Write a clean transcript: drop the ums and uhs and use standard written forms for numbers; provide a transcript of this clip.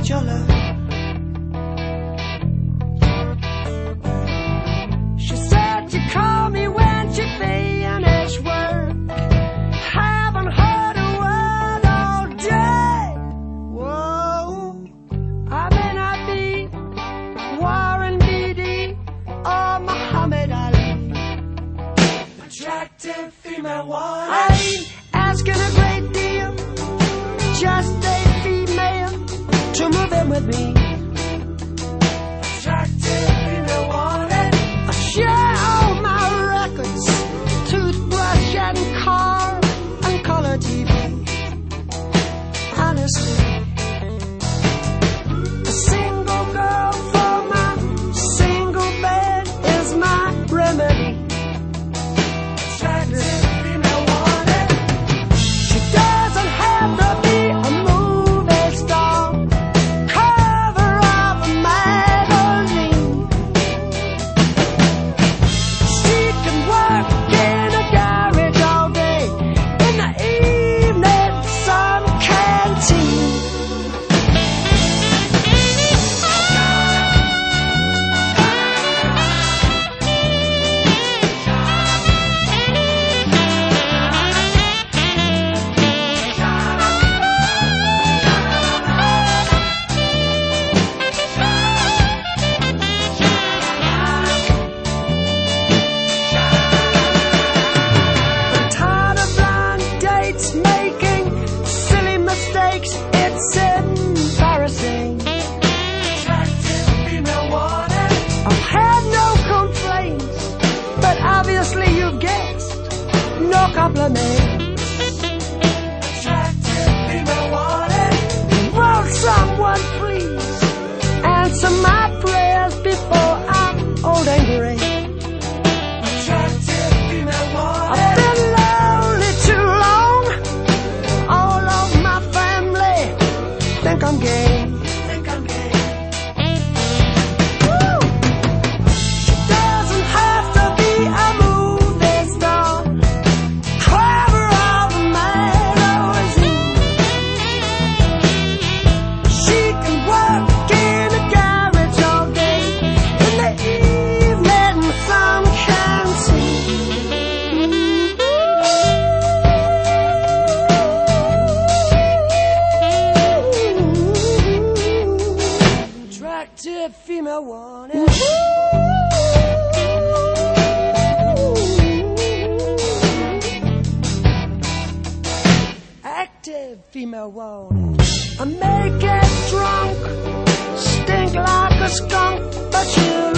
your love. She said she'd call me when she finished work. Haven't heard a word all day. Whoa, I may not be Warren Beatty or Muhammad Ali. Attractive female one. I ain't asking a great deal, just a female to move in with me. Attractive female wanted. I share all my records, toothbrush and car and color TV. Honestly, a single girl for my single bed is my remedy. Attractive female wanted. She doesn't have to be a movie star, cover of a magazine. She can work in a garage all day, in the evening some canteen. I'm tired of blind dates, making silly mistakes. It's embarrassing. Attractive female wanted. I've had no complaints, but obviously you've guessed, no compliments. Attractive female wanted. Won't someone please answer my prayers before I'm old and gray? Attractive female wanted. I've been lonely too long. All of my family think I'm gay. Woo! She doesn't have to be a movie star, cover of a magazine. She can work in a garage all day, in the evening some canteen. Attractive female wanted. Active female wanted. I may get drunk, stink like a skunk, but you